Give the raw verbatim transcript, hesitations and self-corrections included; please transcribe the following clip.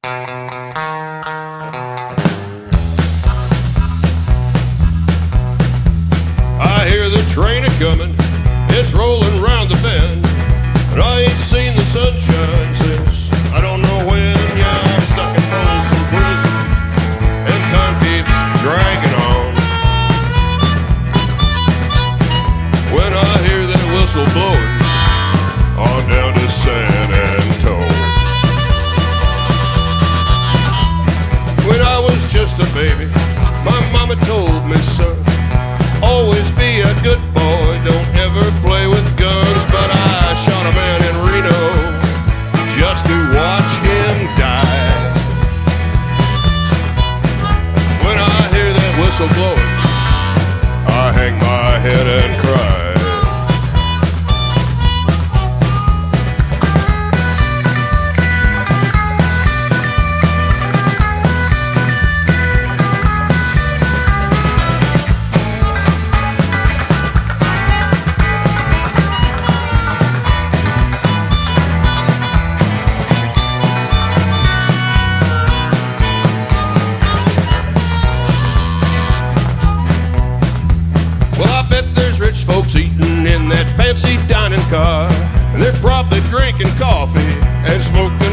I hear the train a-comin', it's rolling round the bend, and I ain't seen the sunshine since I don't know when. Yeah, I'm stuck in Folsom Prison, and time keeps dragging on. When I hear that whistle blowing on down to San Antone. When I was just a baby, my mama told me, son, always be a good boy, don't ever play with guns. But I shot a man in Reno just to watch him die. When I hear that whistle blowing, I hang my head and cry. Folks eating in that fancy dining car, and they're probably drinking coffee and smoking